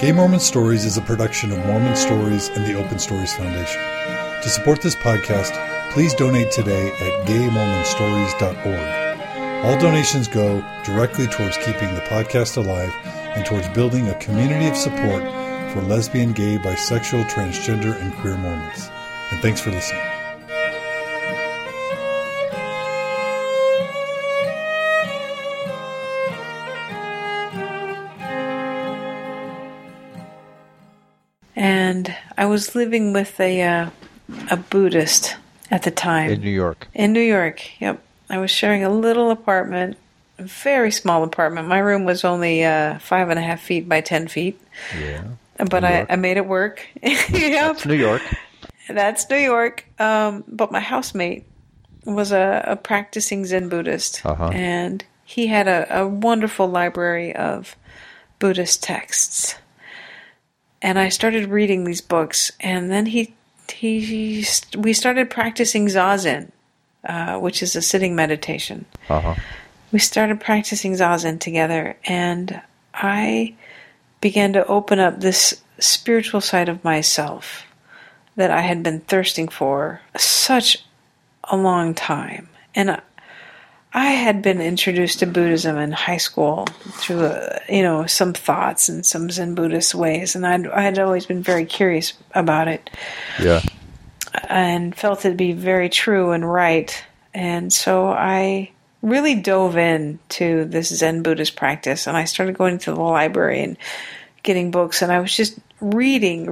Gay Mormon Stories is a production of Mormon Stories and the Open Stories Foundation. To support this podcast, please donate today at gaymormonstories.org. All donations go directly towards keeping the podcast alive and towards building a community of support for lesbian, gay, bisexual, transgender, and queer Mormons. And thanks for listening. And I was living with a Buddhist at the time. In New York. In New York, yep. I was sharing a little apartment, a very small apartment. My room was only 5.5 feet by 10 feet. Yeah. But I made it work. Yep. That's New York. That's New York. But my housemate was a practicing Zen Buddhist. And he had a wonderful library of Buddhist texts. And I started reading these books, and then we started practicing Zazen, which is a sitting meditation. We started practicing Zazen together, and I began to open up this spiritual side of myself that I had been thirsting for such a long time. And I had been introduced to Buddhism in high school through, some thoughts and some Zen Buddhist ways, and I had always been very curious about it. Yeah. And felt it to be very true and right. And so I really dove into this Zen Buddhist practice, and I started going to the library and getting books, and I was just reading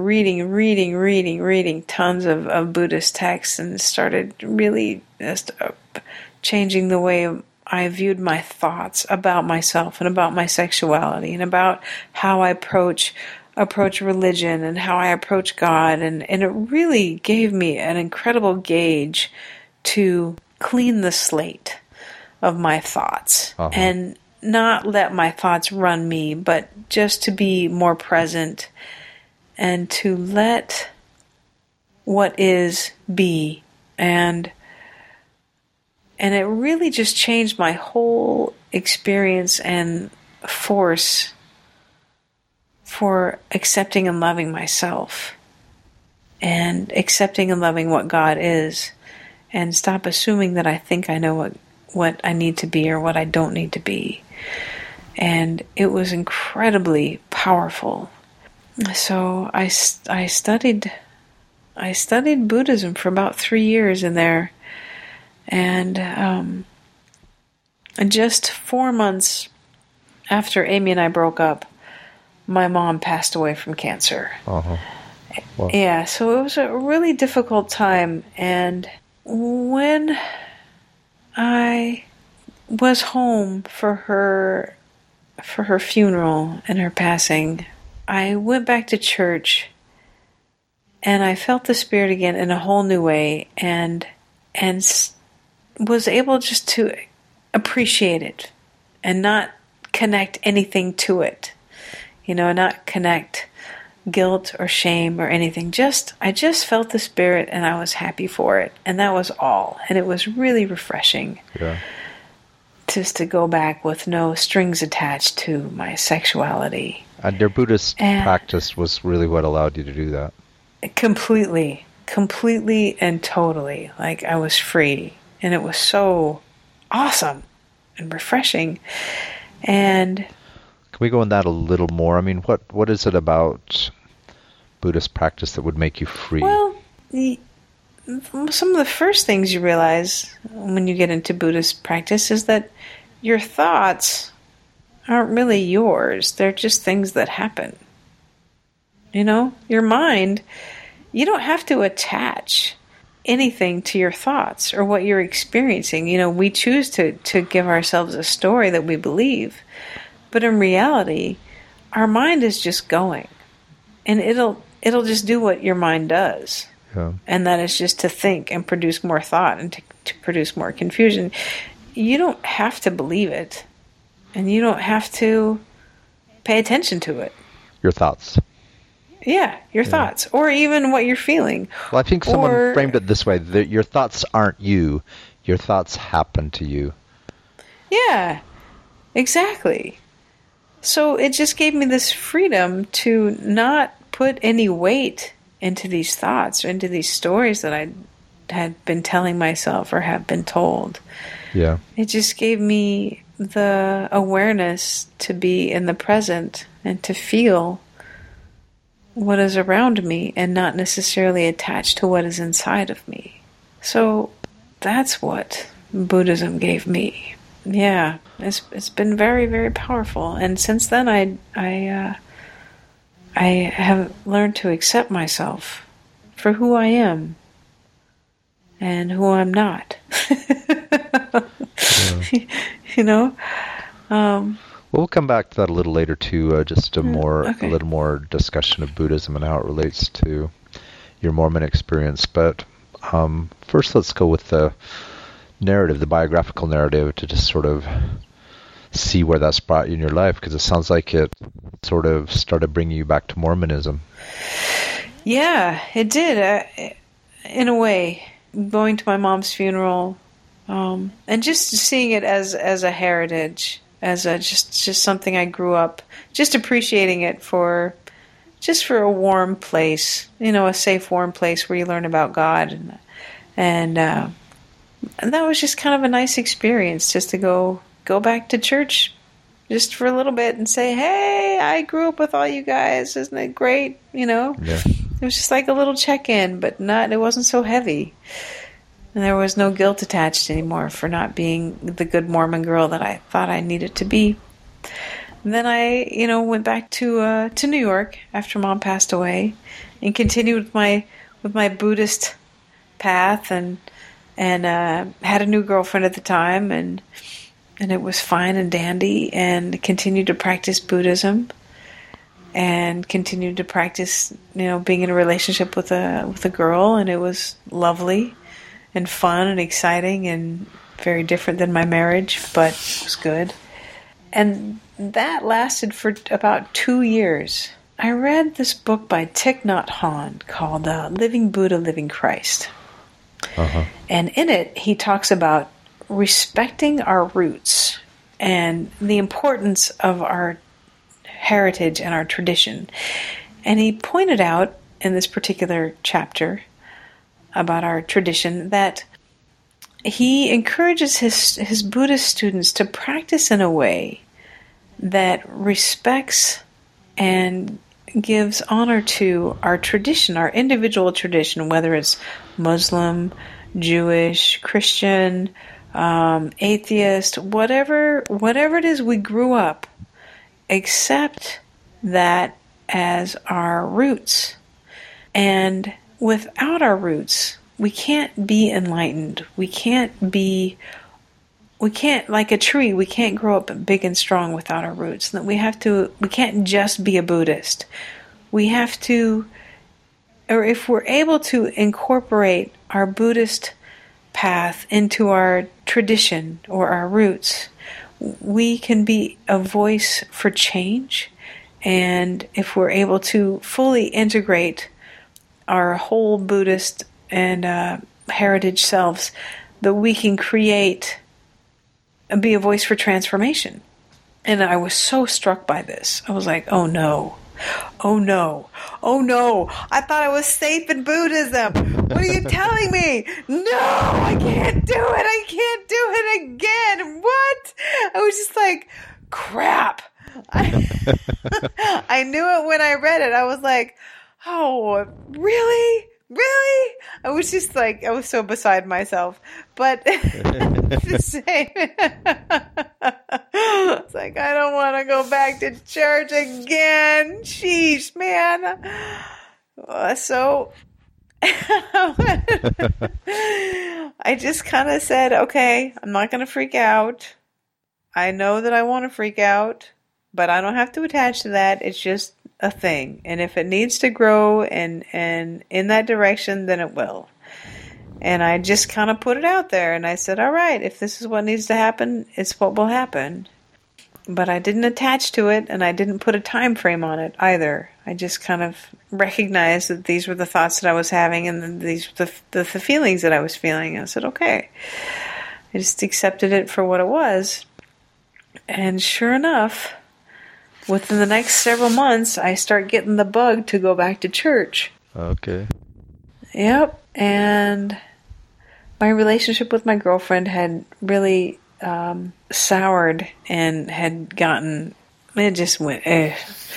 tons of Buddhist texts, and started really just changing the way I viewed my thoughts about myself and about my sexuality and about how I approach religion and how I approach God. And it really gave me an incredible gauge to clean the slate of my thoughts and not let my thoughts run me, but just to be more present and to let what is be. And it really just changed my whole experience and force for accepting and loving myself and accepting and loving what God is, and stop assuming that I think I know what I need to be or what I don't need to be. And it was incredibly powerful. So I studied Buddhism for about 3 years in there. And just 4 months after Amy and I broke up, my mom passed away from cancer. Wow. Yeah, so it was a really difficult time. And when I was home for her funeral and her passing, I went back to church, and I felt the Spirit again in a whole new way, and was able just to appreciate it and not connect anything to it, not connect guilt or shame or anything. I just felt the Spirit, and I was happy for it, and that was all. And it was really refreshing, just to go back with no strings attached to my sexuality. And your Buddhist practice was really what allowed you to do that. Completely and totally. Like, I was free. And it was so awesome and refreshing. And can we go on that a little more? I mean, what is it about Buddhist practice that would make you free? Well, some of the first things you realize when you get into Buddhist practice is that your thoughts aren't really yours. They're just things that happen. Your mind, you don't have to attach anything to your thoughts or what you're experiencing. We choose to give ourselves a story that we believe, but in reality, our mind is just going, and it'll just do what your mind does, and that is just to think and produce more thought and to produce more confusion. You don't have to believe it, and you don't have to pay attention to it. Your thoughts. Yeah, your thoughts, or even what you're feeling. Well, I think someone framed it this way: that your thoughts aren't you; your thoughts happen to you. Yeah, exactly. So it just gave me this freedom to not put any weight into these thoughts or into these stories that I had been telling myself or have been told. Yeah. It just gave me the awareness to be in the present and to feel what is around me and not necessarily attached to what is inside of me. So that's what Buddhism gave me. Yeah, it's been very, very powerful. And since then, I have learned to accept myself for who I am and who I'm not. Yeah. You know. We'll come back to that a little later too. Just a little more discussion of Buddhism and how it relates to your Mormon experience. But first, let's go with the narrative, the biographical narrative, to just sort of see where that's brought you in your life, because it sounds like it sort of started bringing you back to Mormonism. Yeah, it did. In a way, going to my mom's funeral, and just seeing it as a heritage, as just something I grew up, just appreciating it for a warm place, a safe, warm place where you learn about God, and that was just kind of a nice experience, just to go back to church just for a little bit and say, hey, I grew up with all you guys. Isn't it great? Yeah. It was just like a little check-in, but it wasn't so heavy. And there was no guilt attached anymore for not being the good Mormon girl that I thought I needed to be. And then I, went back to New York after Mom passed away and continued with my Buddhist path and had a new girlfriend at the time, and it was fine and dandy, and continued to practice Buddhism and continued to practice, being in a relationship with a girl, and it was lovely and fun and exciting and very different than my marriage, but it was good. And that lasted for about 2 years. I read this book by Thich Nhat Hanh called Living Buddha, Living Christ. Uh-huh. And in it, he talks about respecting our roots and the importance of our heritage and our tradition. And he pointed out in this particular chapter about our tradition that he encourages his Buddhist students to practice in a way that respects and gives honor to our tradition, our individual tradition, whether it's Muslim, Jewish, Christian, atheist, whatever it is we grew up, accept that as our roots. And without our roots, we can't be enlightened. We can't, like a tree, we can't grow up big and strong without our roots. We can't just be a Buddhist. We have to, or if we're able to incorporate our Buddhist path into our tradition or our roots, we can be a voice for change. And if we're able to fully integrate our whole Buddhist and heritage selves, that we can be a voice for transformation. And I was so struck by this. I was like, oh no. I thought I was safe in Buddhism. What are you telling me? No, I can't do it. I can't do it again. What? I was just like, crap. I knew it when I read it. I was like, oh, really? Really? I was just like, I was so beside myself. But the same. It's like, I don't want to go back to church again. Sheesh, man. So I just kind of said, okay, I'm not going to freak out. I know that I want to freak out, but I don't have to attach to that. It's just a thing. And if it needs to grow and in that direction, then it will. And I just kind of put it out there, and I said, all right, if this is what needs to happen, it's what will happen. But I didn't attach to it, and I didn't put a time frame on it either. I just kind of recognized that these were the thoughts that I was having, and these were the feelings that I was feeling. I said, okay. I just accepted it for what it was. And sure enough, within the next several months, I start getting the bug to go back to church. Okay. Yep. And my relationship with my girlfriend had really soured and had gotten, it just went, I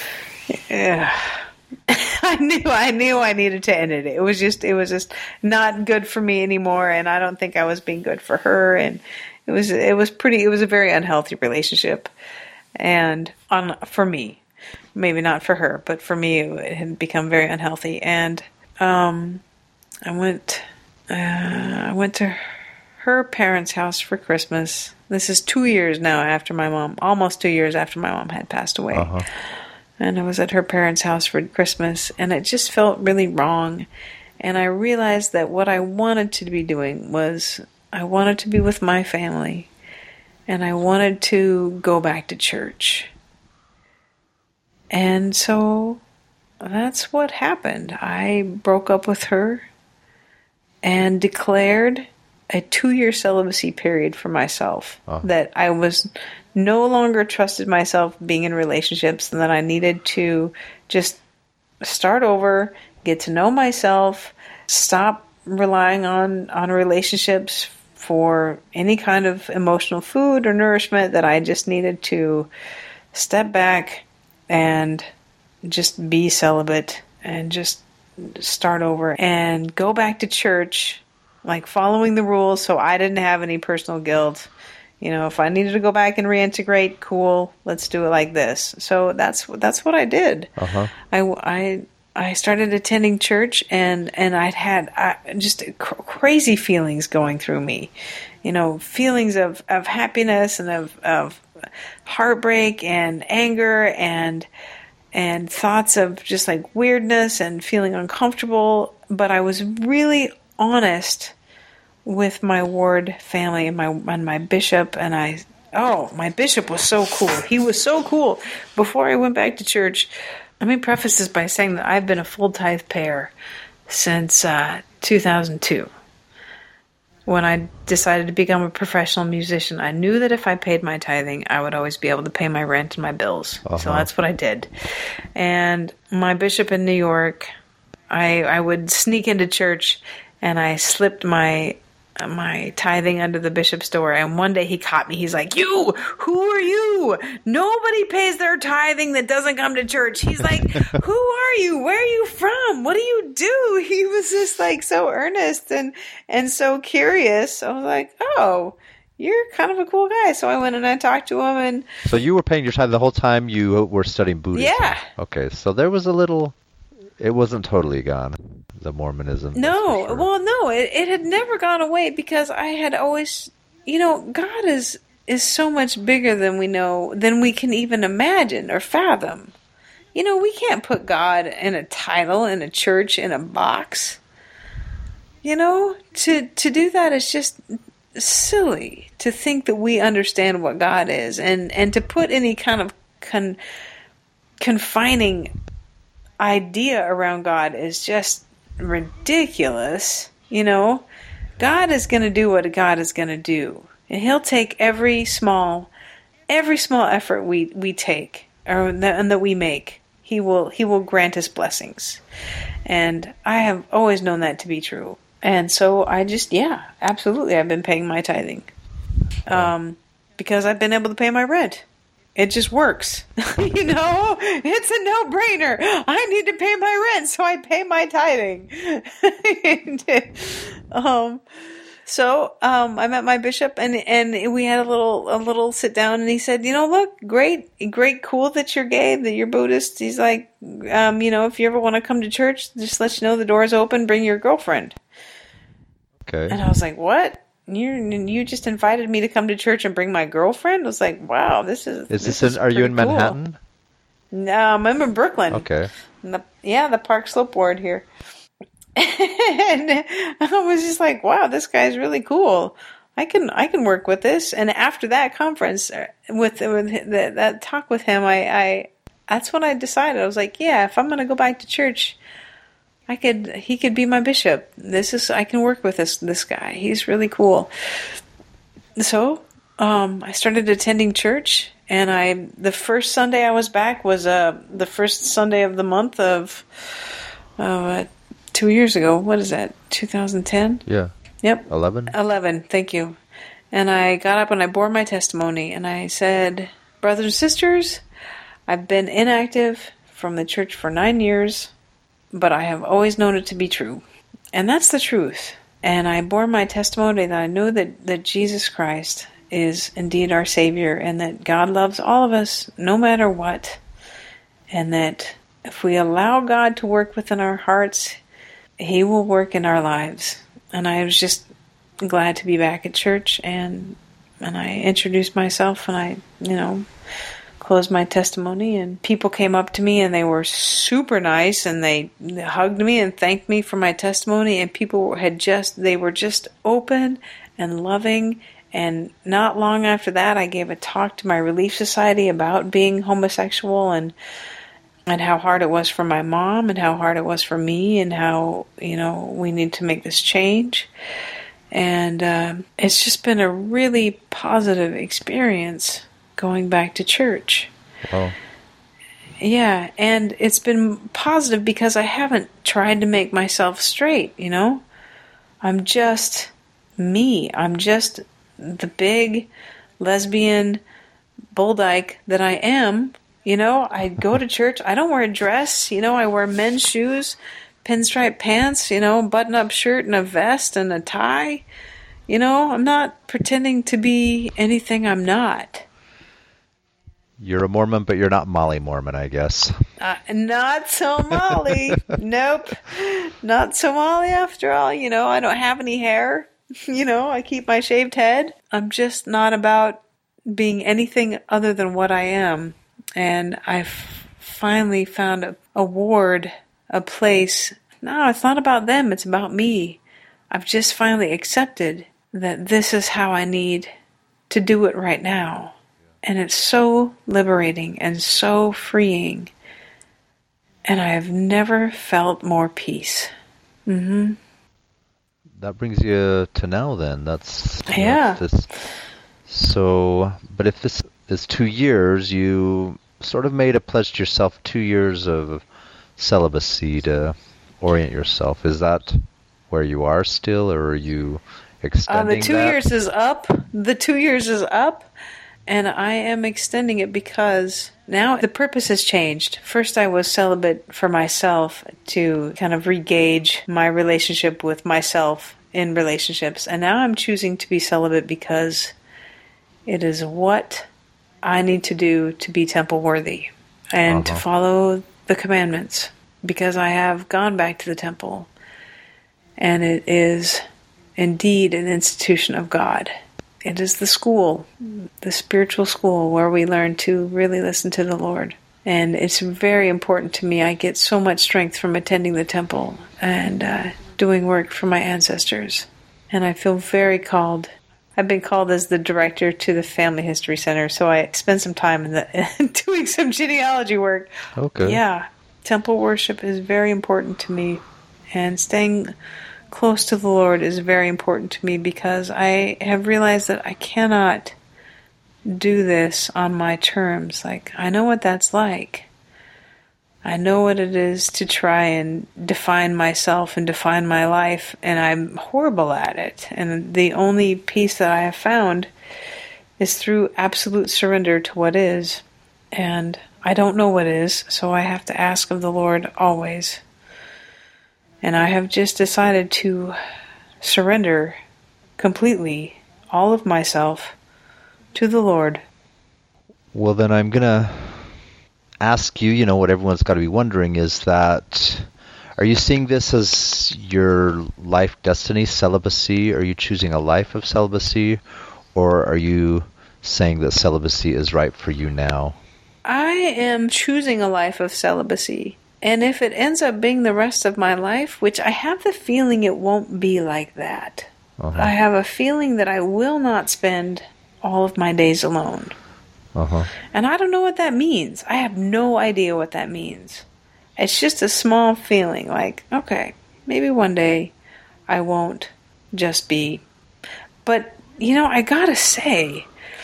knew I needed to end it. It was just not good for me anymore, and I don't think I was being good for her, and it was a very unhealthy relationship. And for me, maybe not for her, but for me, it had become very unhealthy. And I went to her parents' house for Christmas. This is 2 years now after almost 2 years after my mom had passed away. Uh-huh. And I was at her parents' house for Christmas, and it just felt really wrong. And I realized that what I wanted to be doing was I wanted to be with my family, and I wanted to go back to church. And so that's what happened. I broke up with her and declared a 2-year celibacy period for myself. That I was no longer trusted myself being in relationships, and that I needed to just start over, get to know myself, stop relying on relationships for any kind of emotional food or nourishment, that I just needed to step back and just be celibate and just start over and go back to church, like following the rules, so I didn't have any personal guilt. You know, if I needed to go back and reintegrate, cool, let's do it like this. So that's what I did. Uh-huh. I started attending church, and I'd had just crazy feelings going through me. You know, feelings of happiness and of heartbreak and anger and thoughts of just like weirdness and feeling uncomfortable. But I was really honest with my ward family and my bishop, and my bishop was so cool. He was so cool. Before I went back to church, let me preface this by saying that I've been a full tithe payer since 2002. When I decided to become a professional musician, I knew that if I paid my tithing, I would always be able to pay my rent and my bills. Uh-huh. So that's what I did. And my bishop in New York, I would sneak into church, and I slipped my tithing under the bishop's door, and one day he caught me. He's like, "You, who are you? Nobody pays their tithing that doesn't come to church." He's like, "Who are you? Where are you from? What do you do?" He was just like so earnest and so curious. I was like, "Oh, you're kind of a cool guy." So I went and I talked to him. And so you were paying your tithe the whole time you were studying Buddhism? Yeah. Okay, so there was a little. It wasn't totally gone, the Mormonism. No, sure. Well, no, it had never gone away, because I had always, God is so much bigger than we can even imagine or fathom. We can't put God in a title, in a church, in a box. To do that is just silly, to think that we understand what God is, and to put any kind of confining idea around God is just ridiculous. God is going to do what God is going to do, and He'll take every small effort we take and that we make. He will grant us blessings, and I have always known that to be true. And so I just, absolutely, I've been paying my tithing, because I've been able to pay my rent. It just works. It's a no-brainer. I need to pay my rent, so I pay my tithing. So I met my bishop, and we had a little sit down, and he said, look, great, cool that you're gay, that you're Buddhist. He's like, if you ever want to come to church, just let you know the door's open, bring your girlfriend. Okay. And I was like, what? You just invited me to come to church and bring my girlfriend? I was like, wow, this is are you in Manhattan? No, I'm in Brooklyn. Okay. The Park Slope ward here. And I was just like, wow, this guy's really cool. I can work with this. And after that conference, with that talk with him, I that's when I decided. I was like, yeah, if I'm going to go back to church, he could be my bishop. I can work with this guy. He's really cool. So, I started attending church, And the first Sunday I was back was the first Sunday of the month of 2 years ago. What is that? 2010? Yeah. Yep. 11, thank you. And I got up and I bore my testimony, and I said, brothers and sisters, I've been inactive from the church for 9 years, but I have always known it to be true. And that's the truth. And I bore my testimony that I know that Jesus Christ is indeed our Savior, and that God loves all of us no matter what. And that if we allow God to work within our hearts, He will work in our lives. And I was just glad to be back at church, and I introduced myself, and I, closed my testimony, and people came up to me and they were super nice, and they hugged me and thanked me for my testimony, and people they were just open and loving. And not long after that, I gave a talk to my Relief Society about being homosexual, and how hard it was for my mom, and how hard it was for me, and how, we need to make this change. And it's just been a really positive experience going back to church. Wow. Yeah, and it's been positive because I haven't tried to make myself straight, I'm just me. I'm just the big lesbian bull dyke that I am. I go to church. I don't wear a dress. I wear men's shoes, pinstripe pants, button-up shirt and a vest and a tie. I'm not pretending to be anything I'm not. You're a Mormon, but you're not Molly Mormon, I guess. Not so Molly. Nope. Not so Molly after all. I don't have any hair. I keep my shaved head. I'm just not about being anything other than what I am. And I've finally found a ward, a place. No, it's not about them. It's about me. I've just finally accepted that this is how I need to do it right now. And it's so liberating and so freeing. And I have never felt more peace. Mm-hmm. That brings you to now then. Yeah. But if this is 2 years, you sort of made a pledge to yourself 2 years of celibacy to orient yourself. Is that where you are still, or are you extending the 2 years is up. The 2 years is up. And I am extending it because now the purpose has changed. First, I was celibate for myself to kind of re-gauge my relationship with myself in relationships. And now I'm choosing to be celibate because it is what I need to do to be temple worthy and to follow the commandments, because I have gone back to the temple. And it is indeed an institution of God. It is the school, the spiritual school, where we learn to really listen to the Lord. And it's very important to me. I get so much strength from attending the temple and doing work for my ancestors. And I feel very called. I've been called as the director to the Family History Center, so I spend some time doing some genealogy work. Okay. Yeah, temple worship is very important to me. And staying close to the Lord is very important to me, because I have realized that I cannot do this on my terms. I know what that's like. I know what it is to try and define myself and define my life, and I'm horrible at it. And the only peace that I have found is through absolute surrender to what is. And I don't know what is, so I have to ask of the Lord always. And I have just decided to surrender completely all of myself to the Lord. Well, then I'm going to ask you, what everyone's got to be wondering is that, are you seeing this as your life destiny, celibacy? Are you choosing a life of celibacy? Or are you saying that celibacy is right for you now? I am choosing a life of celibacy. And if it ends up being the rest of my life, which I have the feeling it won't be like that. I have a feeling that I will not spend all of my days alone. And I don't know what that means. I have no idea what that means. It's just a small feeling like, okay, maybe one day I won't just be. But, I gotta say,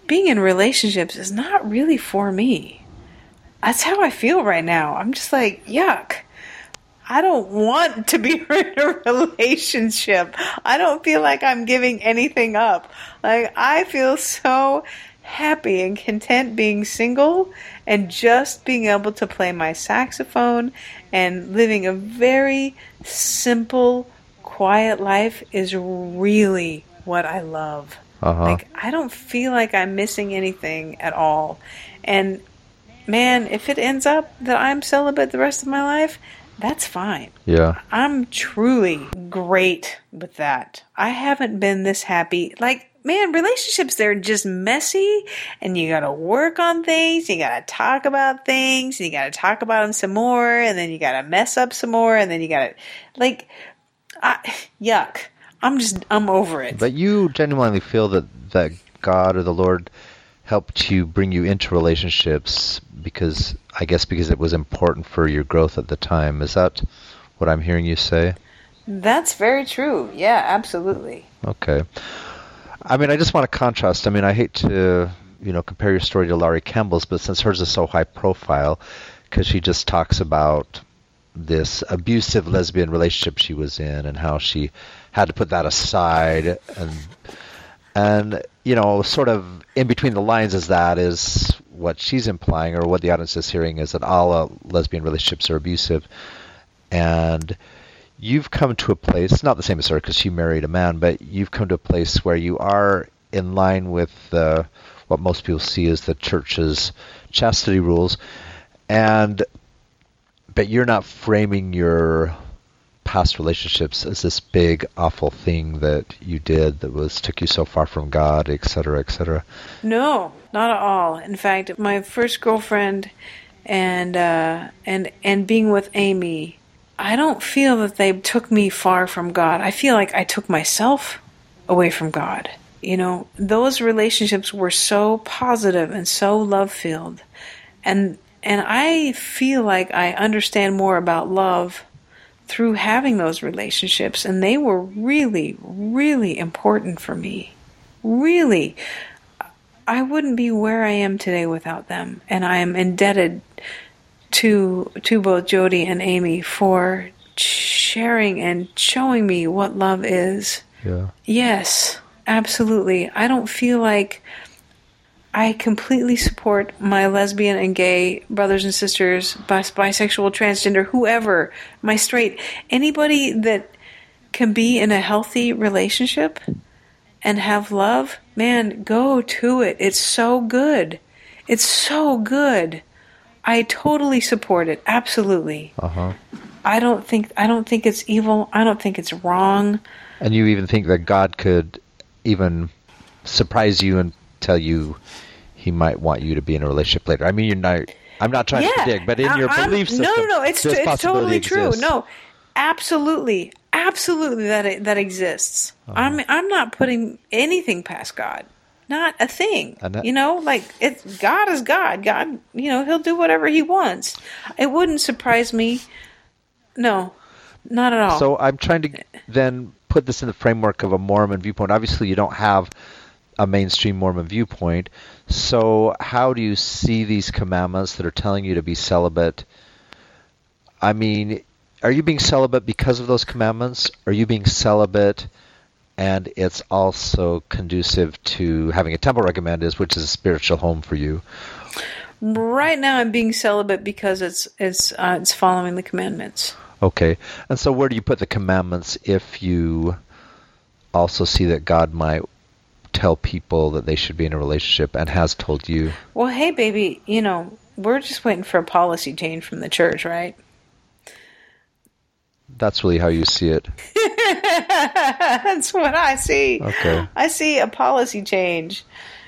being in relationships is not really for me. That's how I feel right now. I'm just like, yuck. I don't want to be in a relationship. I don't feel like I'm giving anything up. Like, I feel so happy and content being single and just being able to play my saxophone and living a very simple, quiet life is really what I love. Like, I don't feel like I'm missing anything at all. And man, if it ends up that I'm celibate the rest of my life, that's fine. Yeah. I'm truly great with that. I haven't been this happy. Like, man, relationships, they're just messy, and you got to work on things. You got to talk about things, and you got to talk about them some more, and then you got to mess up some more, and then you got to, like, yuck. I'm over it. But you genuinely feel that God or the Lord helped you bring you into relationships because it was important for your growth at the time. Is that what I'm hearing you say? That's very true. Yeah, absolutely. Okay. I mean, I just want to contrast. I mean, I hate to, compare your story to Laurie Campbell's, but since hers is so high profile, because she just talks about this abusive lesbian relationship she was in and how she had to put that aside, and sort of in between the lines is what she's implying, or what the audience is hearing, is that all lesbian relationships are abusive. And you've come to a place, not the same as her because she married a man, but you've come to a place where you are in line with what most people see as the church's chastity rules, but you're not framing your past relationships as this big, awful thing that you did that took you so far from God, et cetera, et cetera. No, not at all. In fact, my first girlfriend and being with Amy, I don't feel that they took me far from God. I feel like I took myself away from God. Those relationships were so positive and so love-filled. And I feel like I understand more about love through having those relationships, and they were really, really important for me. Really. I wouldn't be where I am today without them, and I am indebted to both Jody and Amy for sharing and showing me what love is. Yeah. Yes, absolutely. I don't feel like I completely support my lesbian and gay brothers and sisters, bisexual, transgender, whoever, my straight, anybody that can be in a healthy relationship and have love, man, go to it. It's so good. It's so good. I totally support it. Absolutely. I don't think it's evil. I don't think it's wrong. And you even think that God could even surprise you and tell you he might want you to be in a relationship later. I mean, I'm not trying to predict, but in your belief system, no, it's totally true. No, absolutely that exists. I'm not putting anything past God. Not a thing. God is God. God, he'll do whatever he wants. It wouldn't surprise me. No, not at all. So I'm trying to then put this in the framework of a Mormon viewpoint. Obviously, you don't have a mainstream Mormon viewpoint. So how do you see these commandments that are telling you to be celibate? I mean, are you being celibate because of those commandments? Are you being celibate and it's also conducive to having a temple recommended, which is a spiritual home for you? Right now I'm being celibate because it's following the commandments. Okay. And so where do you put the commandments if you also see that God might tell people that they should be in a relationship and has told you? Well, hey, baby, we're just waiting for a policy change from the church, right? That's really how you see it. That's what I see. Okay. I see a policy change.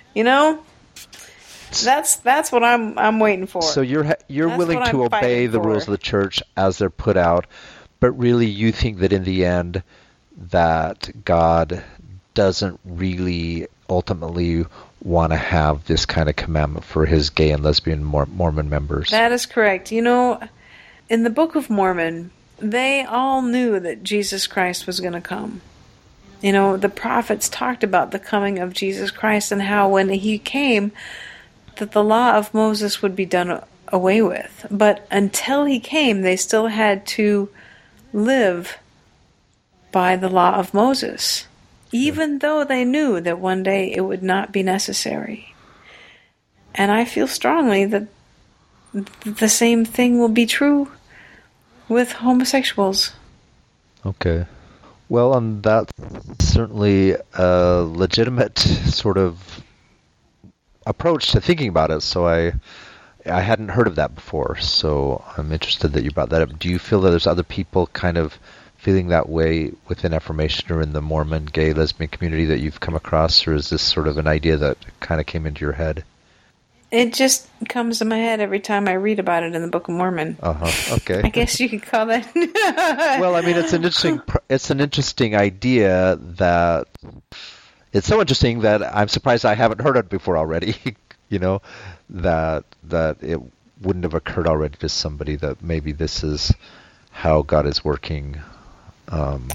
That's what I'm waiting for. So you're willing to obey the rules of the church as they're put out, but really you think that in the end that God doesn't really ultimately want to have this kind of commandment for his gay and lesbian Mormon members. That is correct. In the Book of Mormon, they all knew that Jesus Christ was going to come. The prophets talked about the coming of Jesus Christ and how when he came, that the law of Moses would be done away with. But until he came, they still had to live by the law of Moses, even though they knew that one day it would not be necessary. And I feel strongly that the same thing will be true with homosexuals. Okay. Well, and that's certainly a legitimate sort of approach to thinking about it. So I hadn't heard of that before, so I'm interested that you brought that up. Do you feel that there's other people kind of feeling that way within Affirmation or in the Mormon, gay, lesbian community that you've come across, or is this sort of an idea that kind of came into your head? It just comes to my head every time I read about it in the Book of Mormon. Okay. I guess you could call that. Well, I mean, it's an interesting idea that it's so interesting that I'm surprised I haven't heard it before already. That it wouldn't have occurred already to somebody that maybe this is how God is working. And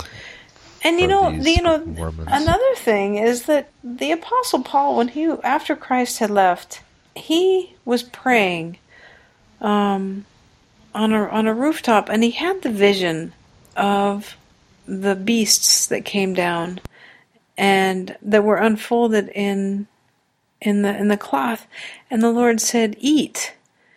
another thing is that the Apostle Paul, after Christ had left, he was praying on a rooftop, and he had the vision of the beasts that came down and that were unfolded in the cloth, and the Lord said, "Eat,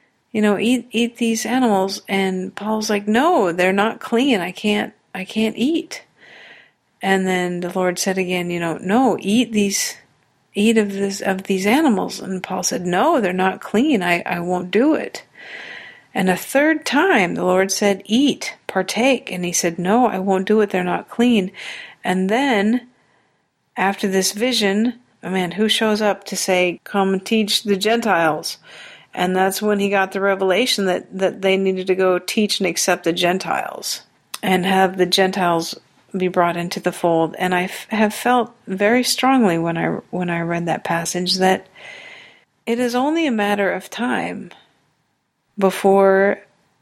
eat these animals." And Paul's like, "No, they're not clean. I can't eat." And then the Lord said again, "No, eat of these animals." And Paul said, "No, they're not clean. I won't do it." And a third time the Lord said, "Eat, partake." And he said, "No, I won't do it. They're not clean." And then after this vision, who shows up to say, "Come and teach the Gentiles"? And that's when he got the revelation that they needed to go teach and accept the Gentiles and have the Gentiles be brought into the fold. And I have felt very strongly when I read that passage that it is only a matter of time before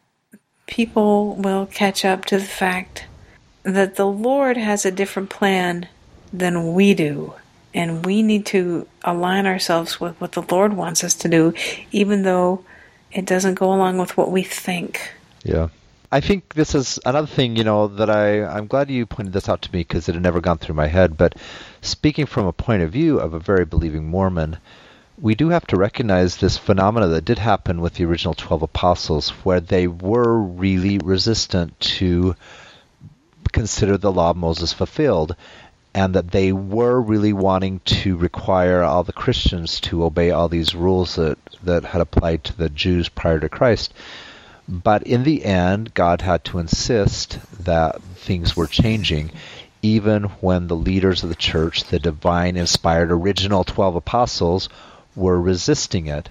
people will catch up to the fact that the Lord has a different plan than we do. And we need to align ourselves with what the Lord wants us to do, even though it doesn't go along with what we think. Yeah. I think this is another thing, that I'm glad you pointed this out to me because it had never gone through my head. But speaking from a point of view of a very believing Mormon, we do have to recognize this phenomena that did happen with the original 12 apostles, where they were really resistant to consider the law of Moses fulfilled, and that they were really wanting to require all the Christians to obey all these rules that had applied to the Jews prior to Christ. But in the end, God had to insist that things were changing, even when the leaders of the church, the divine-inspired original 12 apostles, were resisting it.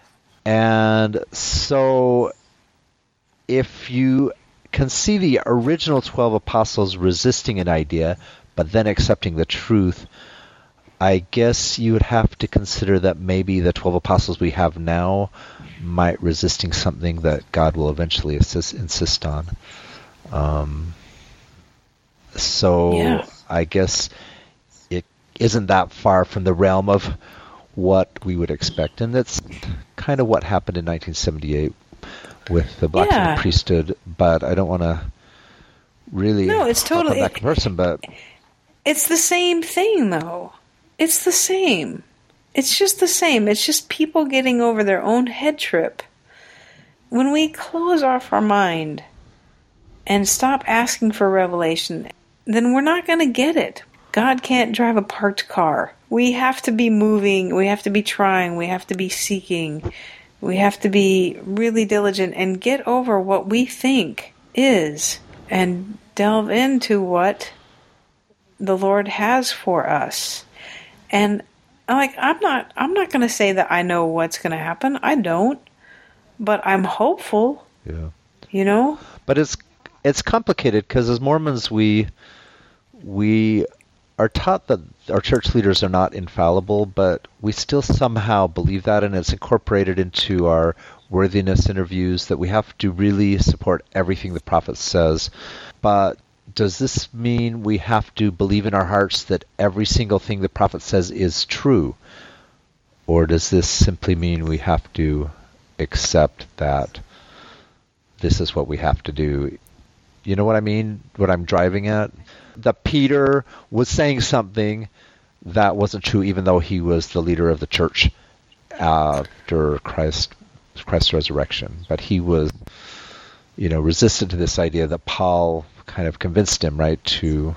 And so if you can see the original 12 apostles resisting an idea, but then accepting the truth, I guess you would have to consider that maybe the 12 apostles we have now might resisting something that God will eventually insist on. I guess it isn't that far from the realm of what we would expect. And that's kind of what happened in 1978 with the Black priesthood. But I don't want to really it's totally that comparison, but it's the same thing, though. It's the same. It's just the same. It's just people getting over their own head trip. When we close off our mind and stop asking for revelation, then we're not going to get it. God can't drive a parked car. We have to be moving. We have to be trying. We have to be seeking. We have to be really diligent and get over what we think is and delve into what the Lord has for us. And I'm not going to say that I know what's going to happen. I don't. But I'm hopeful. Yeah. But it's complicated because as Mormons we are taught that our church leaders are not infallible, but we still somehow believe that, and it's incorporated into our worthiness interviews that we have to really support everything the prophet says. But does this mean we have to believe in our hearts that every single thing the prophet says is true? Or does this simply mean we have to accept that this is what we have to do? You know what I mean? What I'm driving at? That Peter was saying something that wasn't true, even though he was the leader of the church after Christ's resurrection. But he was, resistant to this idea that Paul kind of convinced him, right, to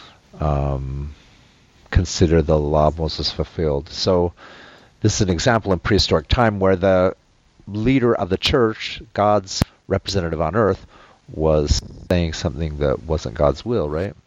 consider the law of Moses fulfilled. So this is an example in prehistoric time where the leader of the church, God's representative on earth, was saying something that wasn't God's will, right?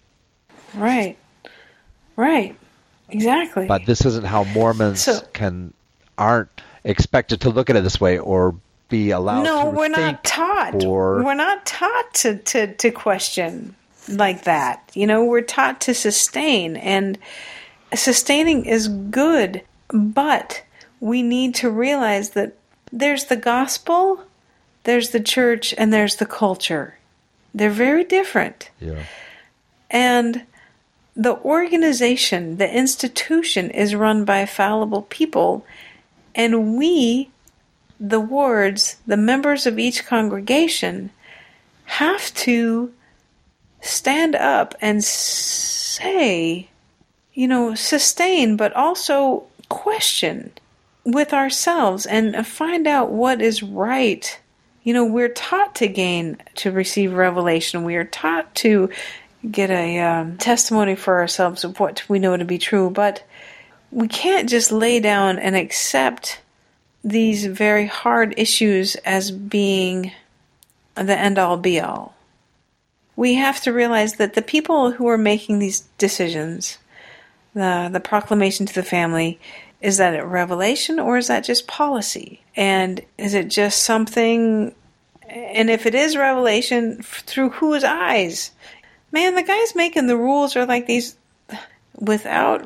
Right. Exactly. But this isn't how Mormons aren't expected to look at it this way or be allowed to think. No, we're not taught. We're not taught to question like that. We're taught to sustain, and sustaining is good, but we need to realize that there's the gospel, there's the church, and there's the culture. They're very different. Yeah. And the organization, the institution, is run by fallible people, and we, the wards, the members of each congregation, have to stand up and say, sustain, but also question with ourselves and find out what is right. We're taught to receive revelation. We are taught to get a testimony for ourselves of what we know to be true, but we can't just lay down and accept these very hard issues as being the end-all, be-all. We have to realize that the people who are making these decisions, the proclamation to the family, is that a revelation or is that just policy? And is it just something, and if it is revelation, through whose eyes? Man, the guys making the rules are like these, with all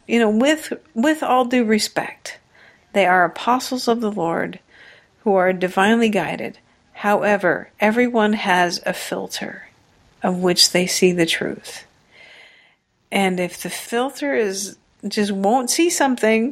due respect. They are apostles of the Lord who are divinely guided. However, everyone has a filter of which they see the truth. And if the filter just won't see something,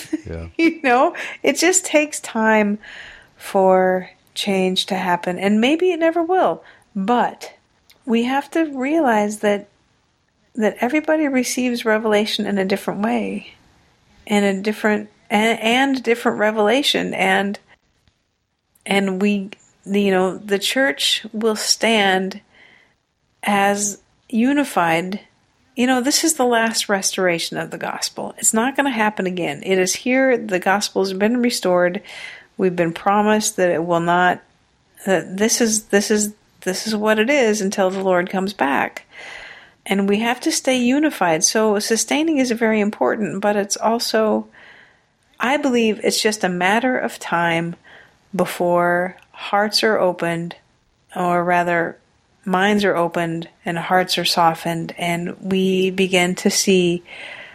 it just takes time for change to happen. And maybe it never will. But we have to realize that everybody receives revelation in a different way, and a different revelation, and we, the church will stand as unified. This is the last restoration of the gospel. It's not going to happen again. It is here. The gospel has been restored. We've been promised that it will not. That this is what it is until the Lord comes back. And we have to stay unified. So sustaining is very important, but it's also, I believe it's just a matter of time before hearts are opened, or rather minds are opened and hearts are softened, and we begin to see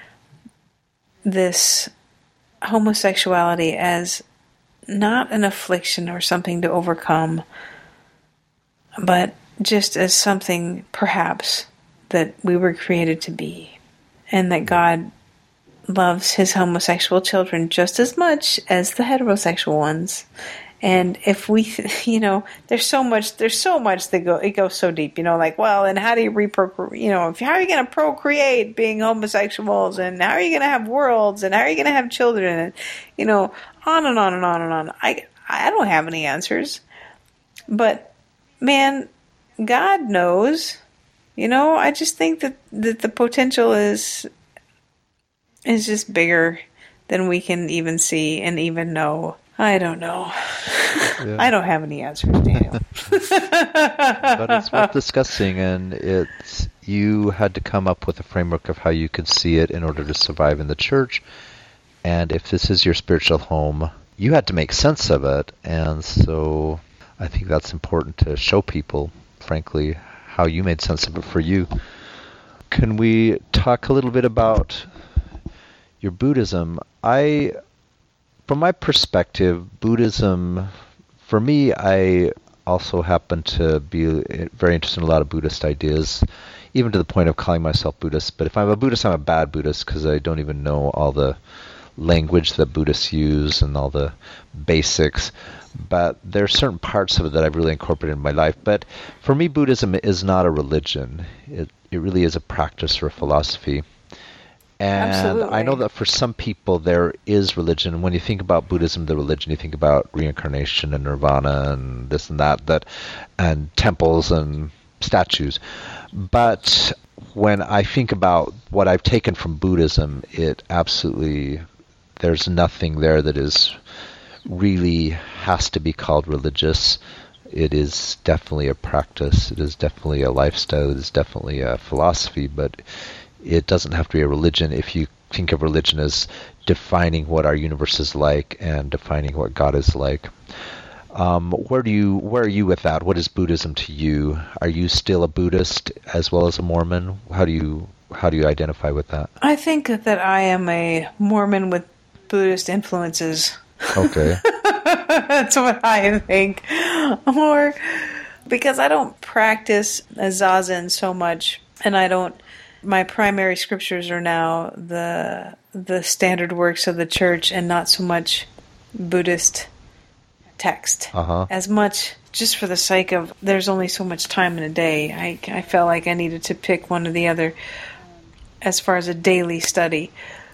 this homosexuality as not an affliction or something to overcome, but just as something perhaps that we were created to be, and that God loves his homosexual children just as much as the heterosexual ones. And if we, there's so much that it goes so deep, and how do you reprocreate, how are you going to procreate being homosexuals, and how are you going to have worlds, and how are you going to have children, and, on and on and on and on. I don't have any answers, but man, God knows. I just think that the potential is just bigger than we can even see and even know. I don't know. Yeah. I don't have any answers, Daniel. But it's worth discussing, and you had to come up with a framework of how you could see it in order to survive in the church. And if this is your spiritual home, you had to make sense of it. And so I think that's important to show people, frankly, how you made sense of it for you. Can we talk a little bit about your Buddhism? From my perspective, Buddhism, for me, I also happen to be very interested in a lot of Buddhist ideas, even to the point of calling myself Buddhist. But if I'm a Buddhist, I'm a bad Buddhist because I don't even know all the language that Buddhists use and all the basics. But there are certain parts of it that I've really incorporated in my life. But for me, Buddhism is not a religion. It really is a practice or a philosophy. And Absolutely. I know that for some people there is religion. When you think about Buddhism, the religion, you think about reincarnation and nirvana and this and that, and temples and statues. But when I think about what I've taken from Buddhism, it absolutely, there's nothing there that is really has to be called religious. It is definitely a practice. It is definitely a lifestyle. It is definitely a philosophy, but it doesn't have to be a religion if you think of religion as defining what our universe is like and defining what God is like. Where are you with that? What is Buddhism to you? Are you still a Buddhist as well as a Mormon? How do you identify with that? I think that I am a Mormon with Buddhist influences. Okay. That's what I think. Or because I don't practice Zazen so much, and my primary scriptures are now the standard works of the church and not so much Buddhist text. As much, just for the sake of, there's only so much time in a day. I felt like I needed to pick one or the other as far as a daily study.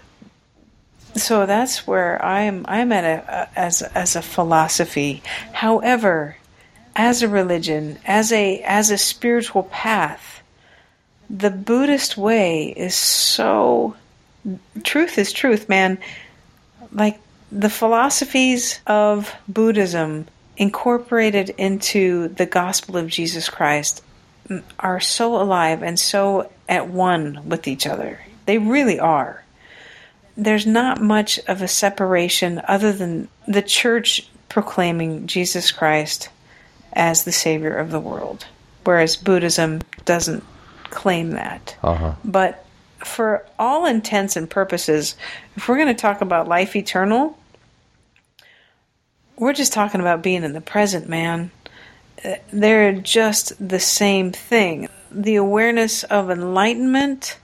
So that's where I'm at as a philosophy. However, as a religion, as a spiritual path, the Buddhist way is so, truth is truth, man. Like the philosophies of Buddhism incorporated into the gospel of Jesus Christ are so alive and so at one with each other. They really are. There's not much of a separation other than the church proclaiming Jesus Christ as the Savior of the world, whereas Buddhism doesn't claim that. But for all intents and purposes, if we're going to talk about life eternal, we're just talking about being in the present, man. They're just the same thing. The awareness of enlightenment,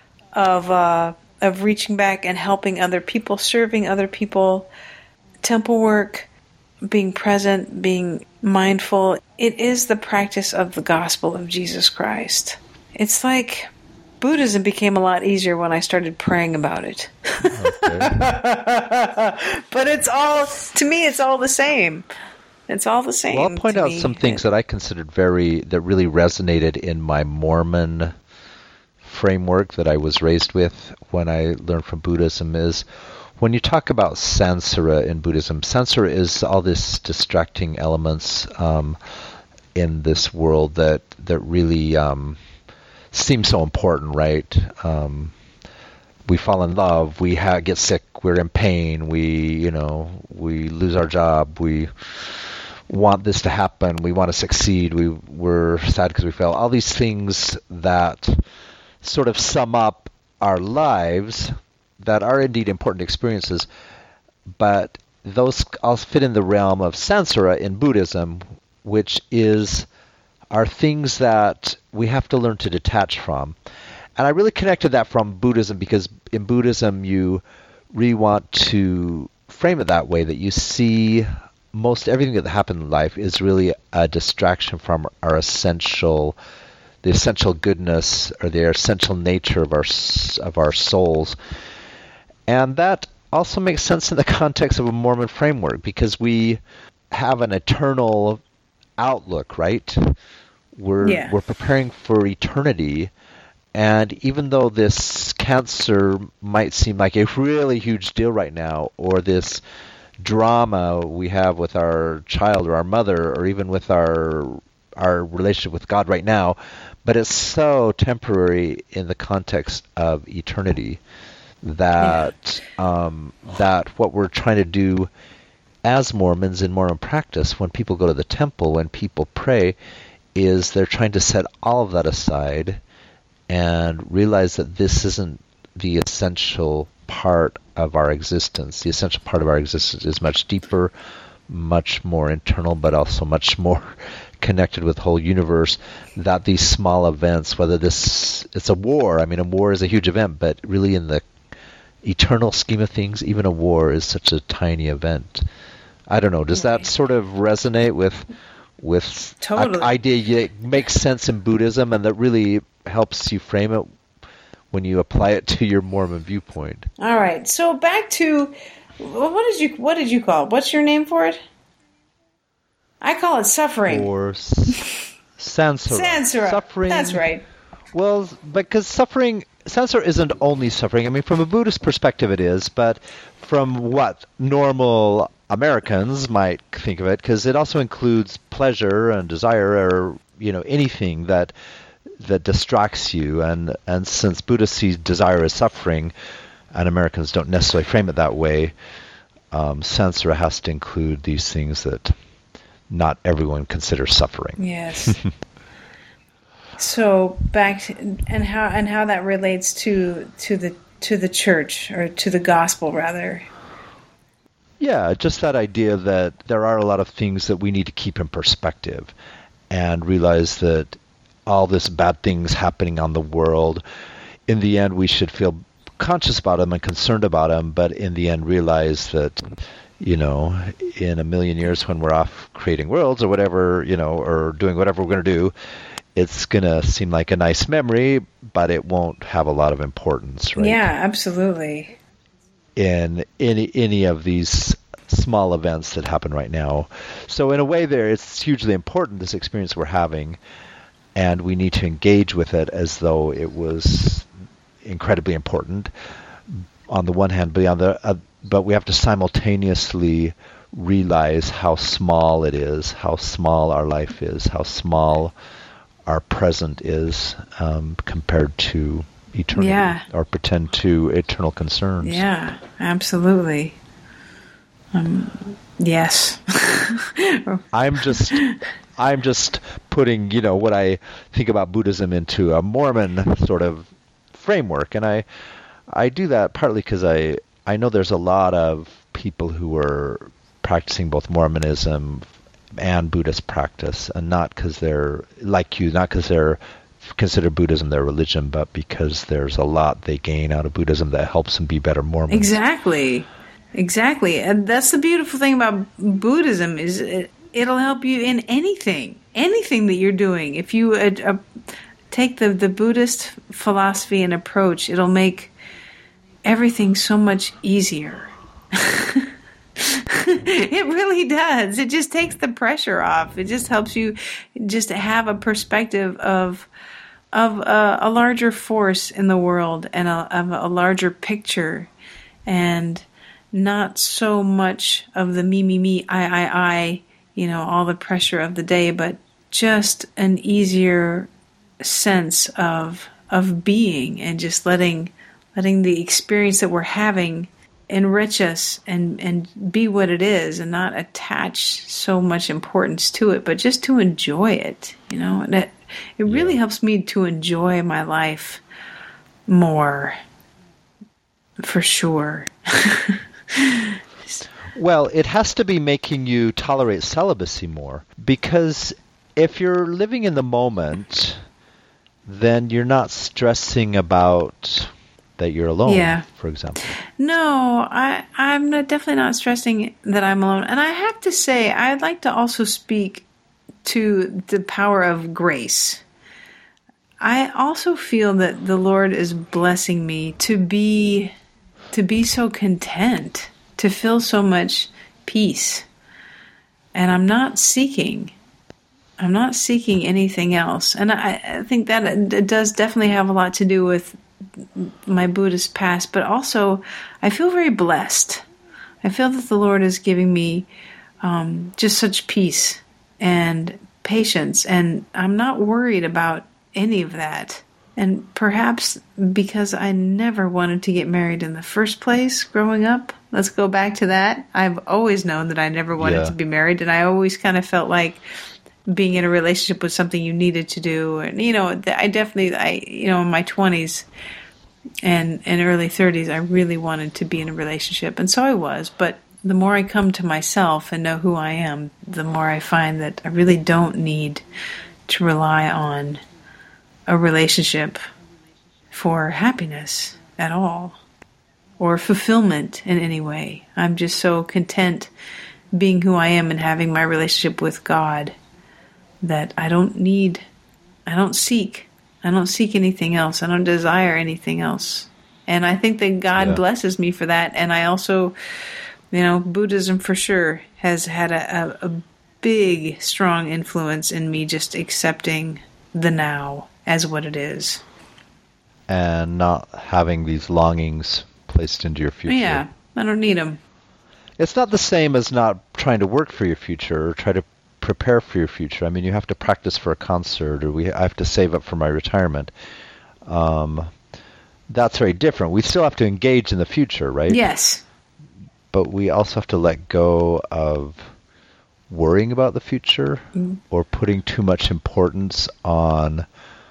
of reaching back and helping other people, serving other people, temple work, being present, being mindful. It is the practice of the gospel of Jesus Christ. It's like Buddhism became a lot easier when I started praying about it. Okay. But it's all, to me, it's all the same. It's all the same. Well, I'll point out some things that I considered that really resonated in my Mormon framework that I was raised with when I learned from Buddhism is when you talk about samsara in Buddhism. Samsara is all this distracting elements in this world that really seem so important, right? We fall in love, we get sick, we're in pain, we lose our job, we want this to happen, we want to succeed, we're sad because we fail. All these things that sort of sum up our lives that are indeed important experiences, but those all fit in the realm of samsara in Buddhism, which are things that we have to learn to detach from. And I really connected that from Buddhism because in Buddhism you really want to frame it that way, that you see most everything that happens in life is really a distraction from the essential goodness or the essential nature of our souls. And that also makes sense in the context of a Mormon framework because we have an eternal outlook, right? We're preparing for eternity, and even though this cancer might seem like a really huge deal right now, or this drama we have with our child or our mother, or even with our relationship with God right now, but it's so temporary in the context of eternity that what we're trying to do as Mormons in Mormon practice, when people go to the temple, when people pray, is they're trying to set all of that aside and realize that this isn't the essential part of our existence. The essential part of our existence is much deeper, much more internal, but also much more connected with the whole universe, that these small events, whether it's a war, I mean, a war is a huge event, but really in the eternal scheme of things, even a war is such a tiny event. I don't know. Does that sort of resonate with totally. An idea that makes sense in Buddhism and that really helps you frame it when you apply it to your Mormon viewpoint? All right. So back to what did you call it? What's your name for it? I call it suffering. Or samsara. Samsara. Suffering. That's right. Well, because samsara isn't only suffering. I mean, from a Buddhist perspective it is, but from what normal Americans might think of it, because it also includes pleasure and desire, or anything that distracts you. And since Buddhists see desire as suffering, and Americans don't necessarily frame it that way, samsara has to include these things that not everyone considers suffering. Yes. So back and how that relates to the church, or to the gospel rather. Yeah, just that idea that there are a lot of things that we need to keep in perspective and realize that all this bad things happening on the world, in the end we should feel conscious about them and concerned about them, but in the end realize that in a million years when we're off creating worlds or whatever, or doing whatever we're going to do, it's going to seem like a nice memory, but it won't have a lot of importance, right? Yeah, absolutely. In any of these small events that happen right now. So in a way it's hugely important, this experience we're having, and we need to engage with it as though it was incredibly important on the one hand, but we have to simultaneously realize how small it is, how small our life is, how small our present is compared to eternity, or pretend to eternal concerns. Yeah, absolutely. Yes. I'm just putting, what I think about Buddhism into a Mormon sort of framework, and I do that partly because I know there's a lot of people who are practicing both Mormonism and Buddhist practice, and not because they're like you, not because they're consider Buddhism their religion, but because there's a lot they gain out of Buddhism that helps them be better Mormons. Exactly. And that's the beautiful thing about Buddhism, is it'll help you in anything that you're doing. If you take the Buddhist philosophy and approach, it'll make everything so much easier. It really does. It just takes the pressure off. It just helps you just have a perspective of a larger force in the world, and a larger picture, and not so much of the me, I, all the pressure of the day, but just an easier sense of being, and just letting the experience that we're having enrich us and be what it is, and not attach so much importance to it, but just to enjoy it, and it really helps me to enjoy my life more, for sure. Well, it has to be making you tolerate celibacy more, because if you're living in the moment, then you're not stressing about that you're alone, for example. No, I'm definitely not stressing that I'm alone. And I have to say, I'd like to also speak to the power of grace. I also feel that the Lord is blessing me to be so content, to feel so much peace. And I'm not seeking anything else. And I think that it does definitely have a lot to do with my Buddhist past, but also I feel very blessed. I feel that the Lord is giving me just such peace and patience, and I'm not worried about any of that. And perhaps because I never wanted to get married in the first place growing up. Let's go back to that. I've always known that I never wanted to be married, and I always kind of felt like being in a relationship was something you needed to do. And, I definitely, in my 20s and early 30s, I really wanted to be in a relationship. And so I was. But the more I come to myself and know who I am, the more I find that I really don't need to rely on a relationship for happiness at all, or fulfillment in any way. I'm just so content being who I am and having my relationship with God that I don't seek anything else. I don't desire anything else. And I think that God blesses me for that. And I also, Buddhism for sure has had a big, strong influence in me just accepting the now as what it is. And not having these longings placed into your future. Yeah, I don't need them. It's not the same as not trying to work for your future or try to prepare for your future. I mean, you have to practice for a concert, or I have to save up for my retirement. That's very different. We still have to engage in the future, right? Yes. But we also have to let go of worrying about the future or putting too much importance on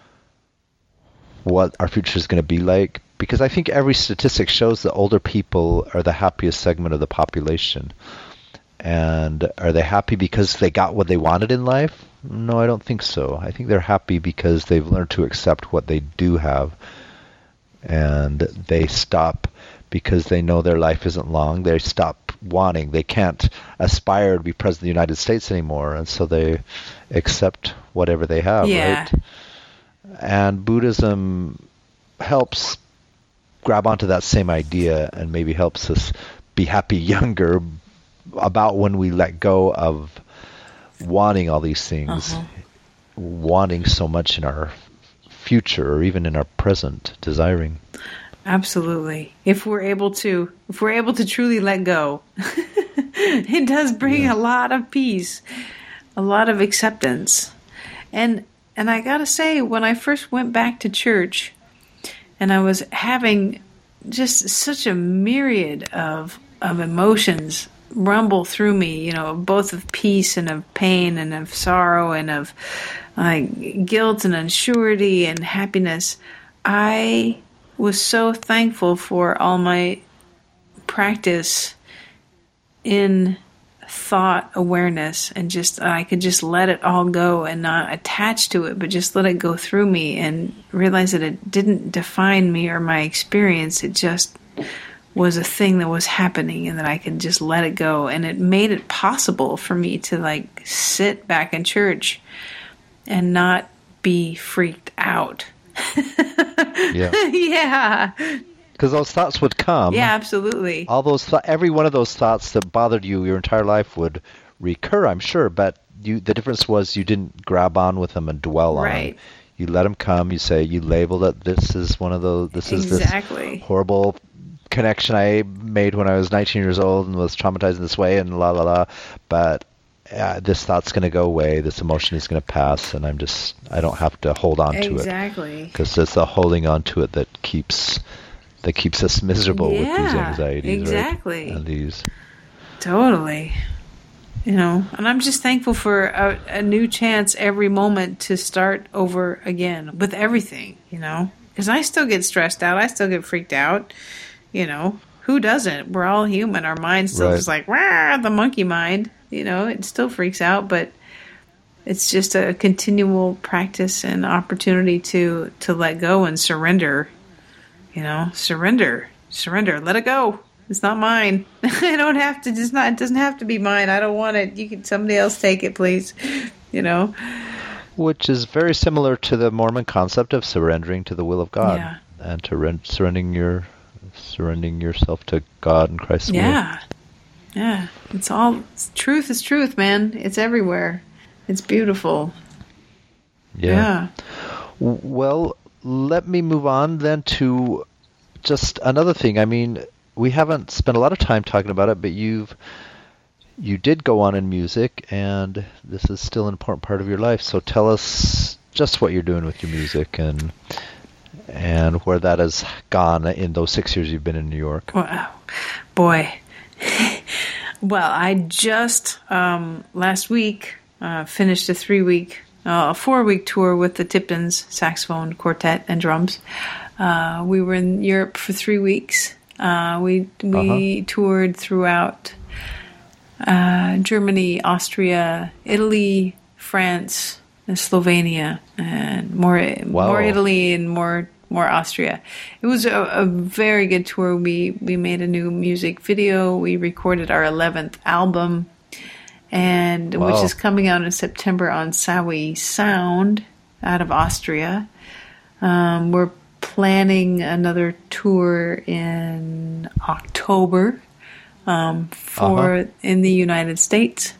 what our future is going to be like. Because I think every statistic shows that older people are the happiest segment of the population. And are they happy because they got what they wanted in life? No, I don't think so. I think they're happy because they've learned to accept what they do have. And they stop because they know their life isn't long. They stop wanting. They can't aspire to be president of the United States anymore. And so they accept whatever they have, right? And Buddhism helps grab onto that same idea and maybe helps us be happy younger about when we let go of wanting all these things, wanting so much in our future or even in our present, desiring. Absolutely. If we're able to truly let go, it does bring a lot of peace, a lot of acceptance. And I gotta say, when I first went back to church, and I was having just such a myriad of emotions rumble through me, both of peace and of pain and of sorrow and of guilt and unsurety and happiness. I was so thankful for all my practice in thought awareness, and I could just let it all go and not attach to it, but just let it go through me and realize that it didn't define me or my experience. It just was a thing that was happening, and that I could just let it go. And it made it possible for me to sit back in church and not be freaked out. Yeah. Because those thoughts would come. Yeah, absolutely. All those, every one of those thoughts that bothered you your entire life would recur, I'm sure. But the difference was you didn't grab on with them and dwell on them. You let them come. You labeled it. This is one of those. This is this horrible connection I made when I was 19 years old and was traumatized in this way, and la la la. But this thought's going to go away. This emotion is going to pass, and I don't have to hold on to it. Exactly. Because it's the holding on to it that keeps us miserable with these anxieties. Exactly. Right? And these. Totally. And I'm just thankful for a new chance every moment to start over again with everything, because I still get stressed out. I still get freaked out. Who doesn't? We're all human. Our mind's still just the monkey mind. It still freaks out, but it's just a continual practice and opportunity to let go and surrender. Surrender. Let it go. It's not mine. I don't have to. It doesn't have to be mine. I don't want it. Somebody else take it, please. Which is very similar to the Mormon concept of surrendering to the will of God, and to surrendering yourself to God and Christ's will. Yeah. Truth is truth, man. It's everywhere. It's beautiful. Yeah. Well, let me move on then to just another thing. I mean, we haven't spent a lot of time talking about it, but you did go on in music, and this is still an important part of your life. So tell us just what you're doing with your music and where that has gone in those 6 years you've been in New York. Wow. Boy. Well, I just last week finished a 4-week tour with the Tiptons saxophone quartet and drums. We were in Europe for 3 weeks. We toured throughout Germany, Austria, Italy, France, and Slovenia, and more Italy and more Austria. It was a very good tour. We made a new music video. We recorded our 11th album, and which is coming out in September on Sawi Sound out of Austria. We're planning another tour in October in the United States.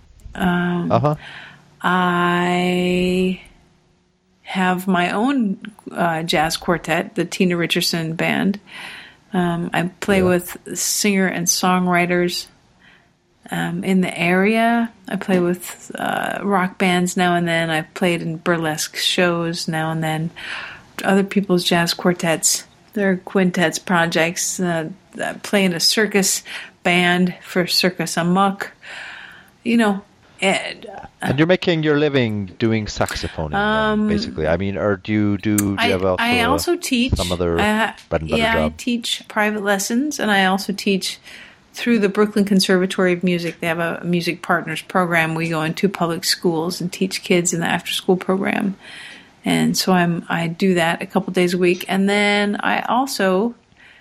I have my own jazz quartet, the Tina Richardson Band. I play with singer and songwriters in the area. I play with rock bands now and then. I've played in burlesque shows now and then. Other people's jazz quartets, their quintets projects. Play in a circus band for Circus Amok. And you're making your living doing saxophoning, basically. I mean, or do you have also? I also teach some other bread and butter job? I teach private lessons, and I also teach through the Brooklyn Conservatory of Music. They have a Music Partners program. We go into public schools and teach kids in the after-school program, and so I do that a couple days a week, and then I also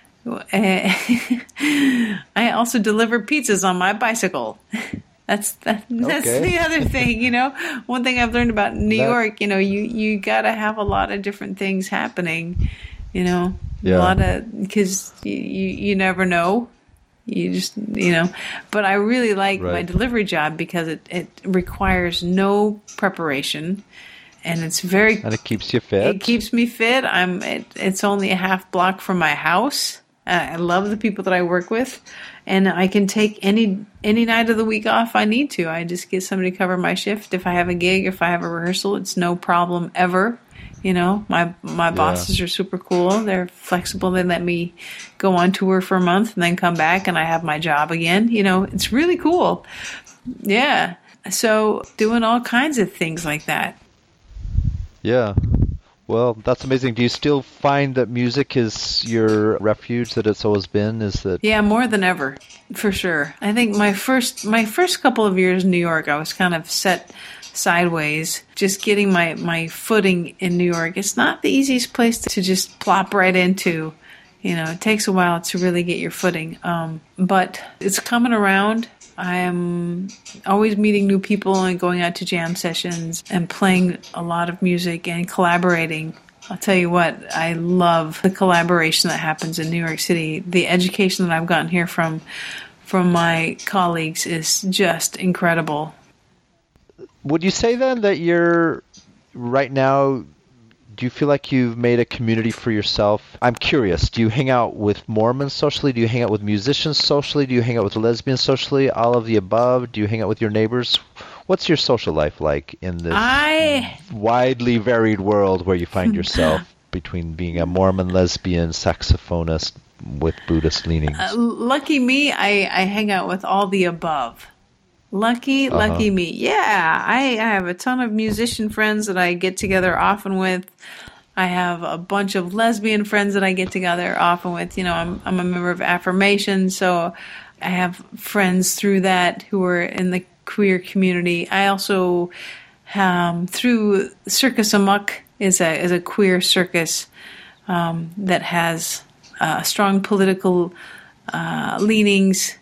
deliver pizzas on my bicycle. That's the other thing, One thing I've learned about New York, you got to have a lot of different things happening, a lot of, because you never know. You just, but I really like my delivery job because it requires no preparation, and it's and it keeps you fit. It keeps me fit. It's only a half block from my house. I love the people that I work with, and I can take any night of the week off I need to. I just get somebody to cover my shift. If I have a gig, if I have a rehearsal, it's no problem ever. My bosses are super cool. They're flexible. They let me go on tour for a month and then come back, and I have my job again. It's really cool. Yeah. So doing all kinds of things like that. Yeah. Well, that's amazing. Do you still find that music is your refuge, that it's always been? Yeah, more than ever, for sure. I think my first couple of years in New York, I was kind of set sideways, just getting my footing in New York. It's not the easiest place to just plop right into. It takes a while to really get your footing. But it's coming around. I am always meeting new people and going out to jam sessions and playing a lot of music and collaborating. I'll tell you what, I love the collaboration that happens in New York City. The education that I've gotten here from my colleagues is just incredible. Would you say then that you're right now, do you feel like you've made a community for yourself? I'm curious, do you hang out with Mormons socially? Do you hang out with musicians socially? Do you hang out with lesbians socially? All of the above? Do you hang out with your neighbors? What's your social life like in this widely varied world where you find yourself between being a Mormon, lesbian, saxophonist with Buddhist leanings? Lucky me, I hang out with all the above. Lucky me. Yeah, I have a ton of musician friends that I get together often with. I have a bunch of lesbian friends that I get together often with. I'm a member of Affirmation, so I have friends through that who are in the queer community. I also, through Circus Amok, is a queer circus that has strong political leanings,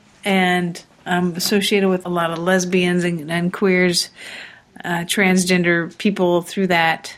and I'm associated with a lot of lesbians and queers, transgender people through that.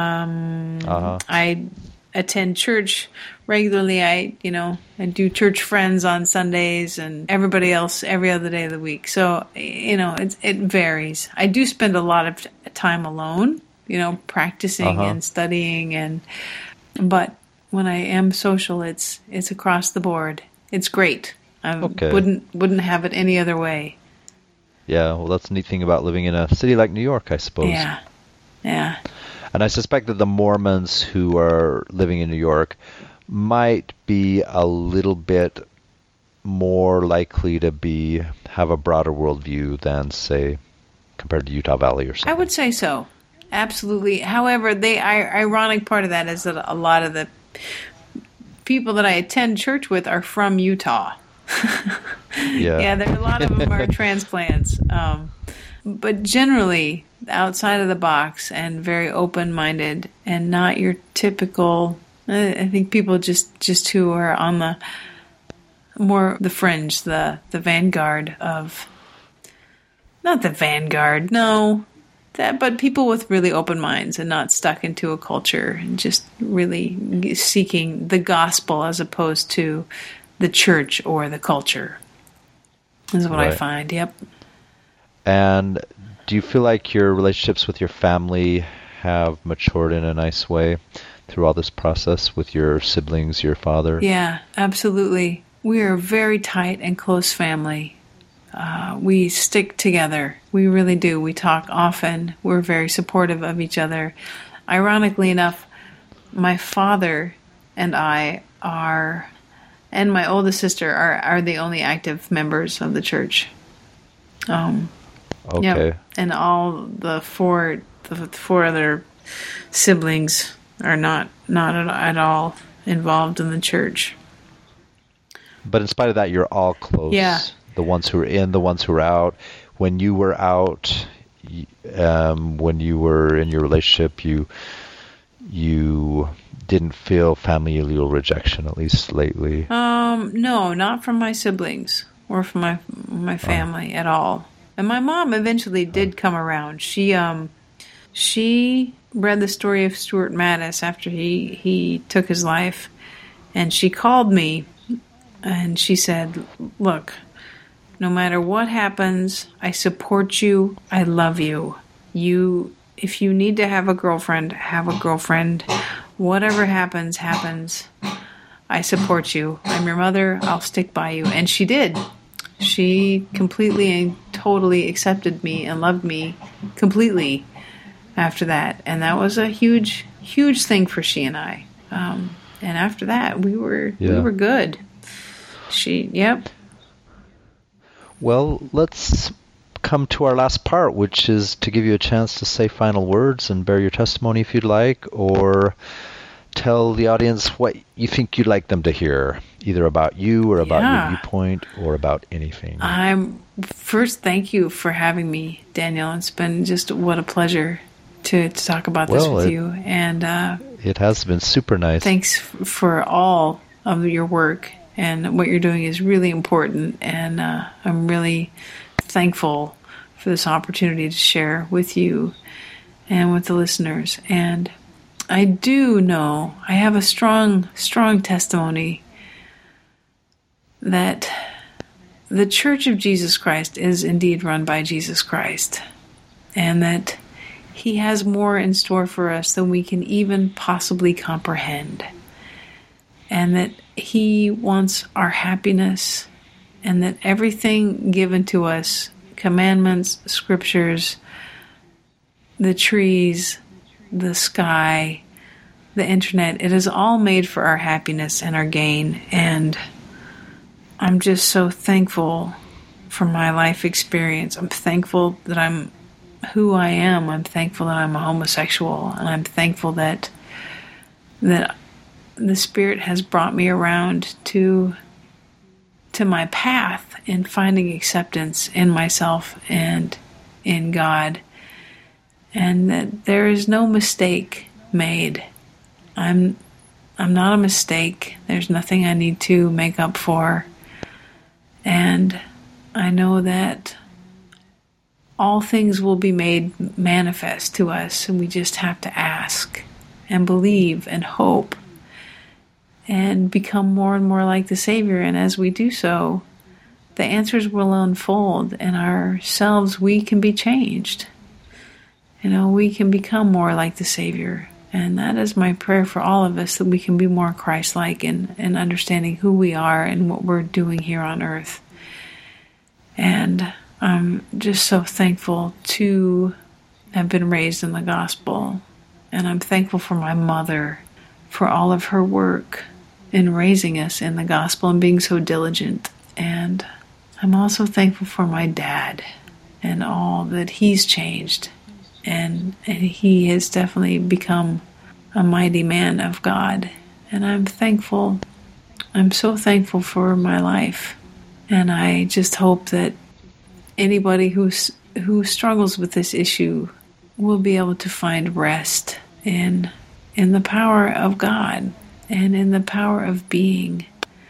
I attend church regularly. I do church friends on Sundays, and everybody else every other day of the week. So, it varies. I do spend a lot of time alone, practicing and studying, but when I am social, it's across the board. It's great. I wouldn't have it any other way. Yeah, well, that's the neat thing about living in a city like New York, I suppose. Yeah. And I suspect that the Mormons who are living in New York might be a little bit more likely to have a broader worldview than, say, compared to Utah Valley or something. I would say so. Absolutely. However, the ironic part of that is that a lot of the people that I attend church with are from Utah. Yeah, there are a lot of them are transplants. But generally, outside of the box and very open-minded and not your typical, I think people just who are on the more the fringe, the vanguard of, not the vanguard, no, but people with really open minds and not stuck into a culture and just really seeking the gospel as opposed to the church or the culture is what I find. Yep. And do you feel like your relationships with your family have matured in a nice way through all this process with your siblings, your father? Yeah, absolutely. We are a very tight and close family. We stick together. We really do. We talk often. We're very supportive of each other. Ironically enough, my father and I are, and my oldest sister are the only active members of the church. Okay. Yep. And all the four other siblings are not at all involved in the church. But in spite of that, you're all close. Yeah. The ones who are in, the ones who are out. When you were out, when you were in your relationship, you didn't feel familial rejection, at least lately. No, not from my siblings or from my family at all. And my mom eventually did come around. She read the story of Stuart Mattis after he took his life, and she called me and she said, "Look, no matter what happens, I support you. I love you. If you need to have a girlfriend, have a girlfriend. Whatever happens, happens. I support you. I'm your mother. I'll stick by you." And she did. She completely and totally accepted me and loved me completely after that. And that was a huge, huge thing for she and I. And after that, we were good. Yep. Well, let's come to our last part, which is to give you a chance to say final words and bear your testimony if you'd like, or tell the audience what you think you'd like them to hear, either about you or about your viewpoint or about anything. First, thank you for having me, Daniel. It's been just what a pleasure to talk about this with you. And it has been super nice. Thanks for all of your work, and what you're doing is really important, and I'm really thankful for this opportunity to share with you and with the listeners. And I do know, I have a strong, strong testimony that the Church of Jesus Christ is indeed run by Jesus Christ, and that He has more in store for us than we can even possibly comprehend, and that He wants our happiness, and that everything given to us, commandments, scriptures, the trees, the sky, the internet, it is all made for our happiness and our gain. And I'm just so thankful for my life experience. I'm thankful that I'm who I am. I'm thankful that I'm a homosexual, and I'm thankful that the Spirit has brought me around to my path in finding acceptance in myself and in God, and that there is no mistake made. I'm not a mistake. There's nothing I need to make up for, and I know that all things will be made manifest to us, and we just have to ask and believe and hope and become more and more like the Savior. And as we do so, the answers will unfold, and ourselves, we can be changed. We can become more like the Savior. And that is my prayer for all of us, that we can be more Christ-like in understanding who we are and what we're doing here on earth. And I'm just so thankful to have been raised in the gospel. And I'm thankful for my mother, for all of her work in raising us in the gospel and being so diligent. And I'm also thankful for my dad and all that he's changed. And he has definitely become a mighty man of God. And I'm thankful. I'm so thankful for my life And I just hope that anybody who struggles with this issue will be able to find rest in the power of God and in the power of being.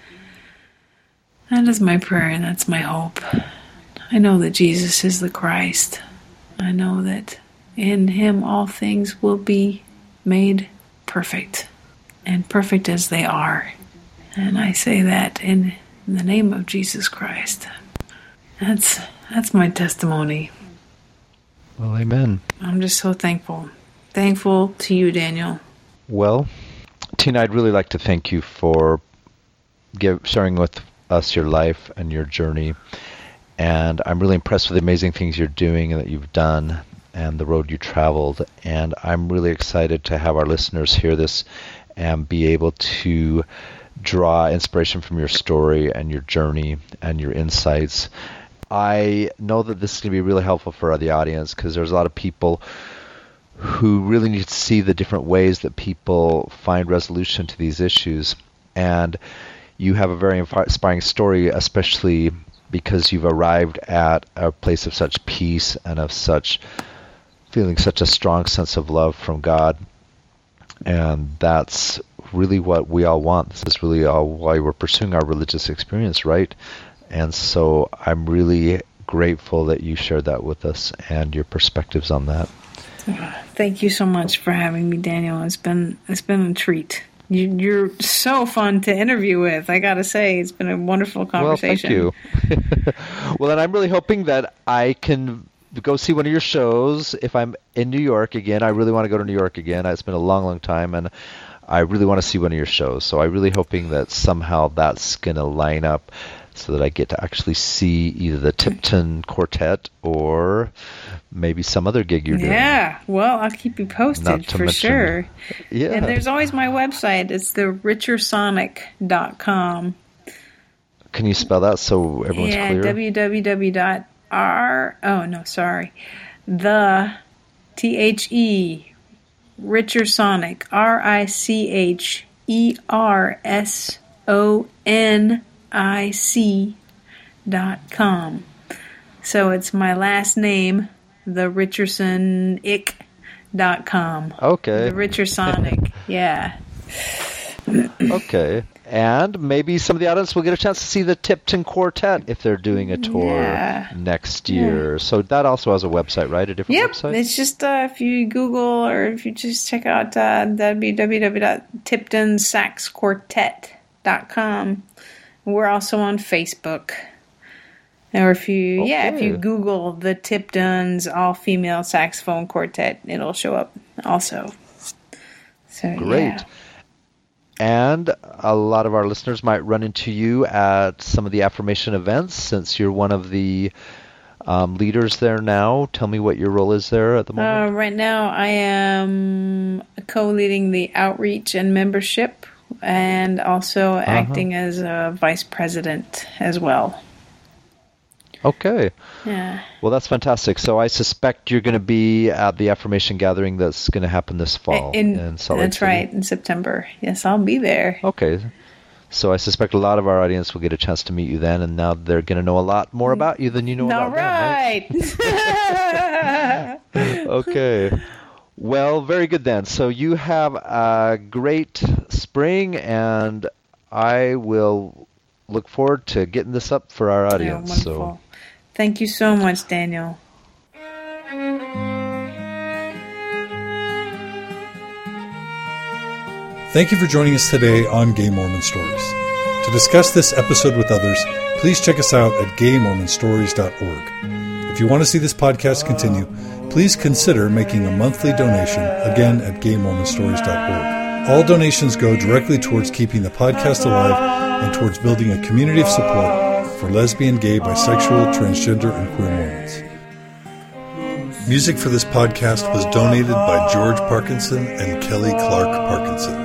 That is my prayer, and that's my hope. I know that Jesus is the Christ. I know that in Him all things will be made perfect, and perfect as they are. And I say that in the name of Jesus Christ. That's my testimony. Well, amen. I'm just so thankful. Thankful to you, Daniel. Well, Tina, I'd really like to thank you for sharing with us your life and your journey. And I'm really impressed with the amazing things you're doing and that you've done and the road you traveled. And I'm really excited to have our listeners hear this and be able to draw inspiration from your story and your journey and your insights. I know that this is going to be really helpful for the audience because there's a lot of people who really need to see the different ways that people find resolution to these issues. And you have a very inspiring story, especially because you've arrived at a place of such peace and of feeling such a strong sense of love from God. And that's really what we all want. This is really all why we're pursuing our religious experience, right? And so I'm really grateful that you shared that with us and your perspectives on that. Thank you so much for having me, Daniel. It's been a treat. You're so fun to interview with. I gotta say, it's been a wonderful conversation. Well, thank you. Well, and I'm really hoping that I can go see one of your shows if I'm in New York again. I really want to go to New York again. It's been a long, long time, and I really want to see one of your shows. So I'm really hoping that somehow that's going to line up so that I get to actually see either the Tipton Quartet or maybe some other gig you're doing. Yeah, well, I'll keep you posted for sure. Yeah. And there's always my website. It's therichersonic.com. Can you spell that so everyone's clear? The THE Richersonic RICHERSONIC.com. So it's my last name, therichersonic.com. Okay. The Richersonic, yeah. Okay. And maybe some of the audience will get a chance to see the Tipton Quartet if they're doing a tour next year. Yeah. So that also has a website, right? A different website? It's just if you Google or if you just check out www.tiptonsaxquartet.com. We're also on Facebook. Or if you Google the Tiptons all-female saxophone quartet, it'll show up also. So great. Yeah. And a lot of our listeners might run into you at some of the Affirmation events since you're one of the leaders there now. Tell me what your role is there at the moment. Right now I am co-leading the outreach and membership and also acting as a vice president as well. Okay. Yeah. Well, that's fantastic. So I suspect you're going to be at the Affirmation Gathering that's going to happen this fall in Salt Lake City. That's right, in September. Yes, I'll be there. Okay. So I suspect a lot of our audience will get a chance to meet you then, and now they're going to know a lot more about you than you know about them, right? Okay. Well, very good then. So you have a great spring, and I will look forward to getting this up for our audience. Yeah, wonderful. Thank you so much, Daniel. Thank you for joining us today on Gay Mormon Stories. To discuss this episode with others, please check us out at gaymormonstories.org. If you want to see this podcast continue, please consider making a monthly donation, again at gaymormonstories.org. All donations go directly towards keeping the podcast alive and towards building a community of support for lesbian, gay, bisexual, transgender, and queer Mormons. Music for this podcast was donated by George Parkinson and Kelly Clark Parkinson.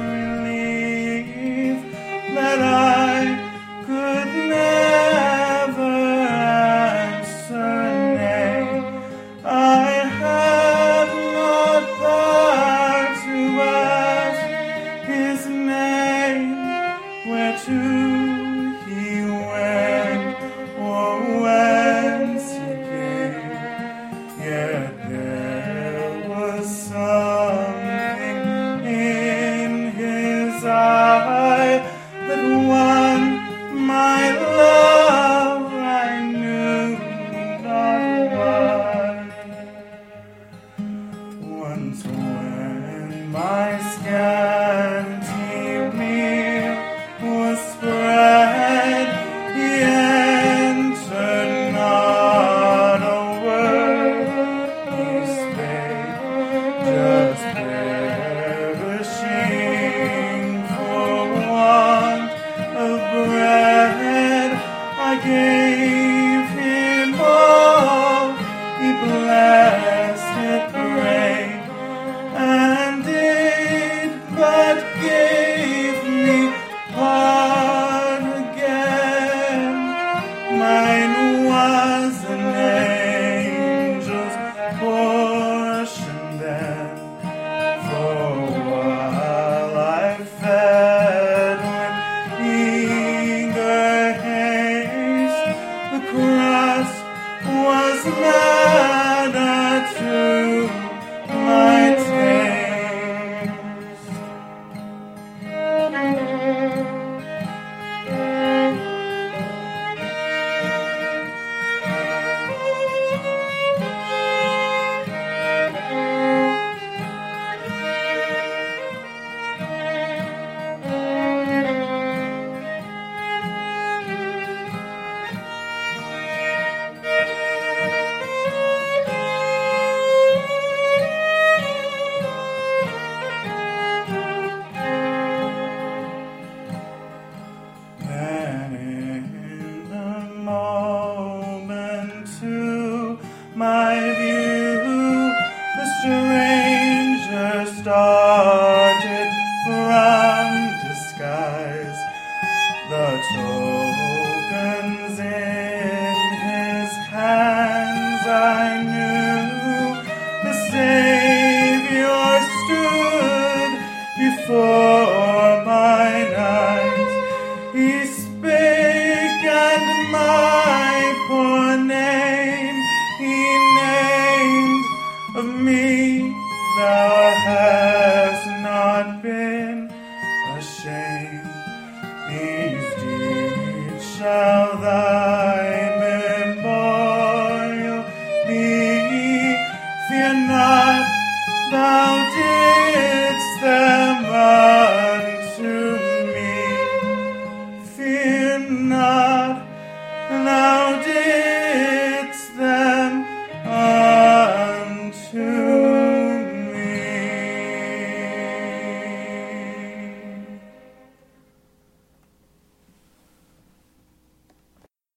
my scanty meal was spread, he answered not a word, he spake just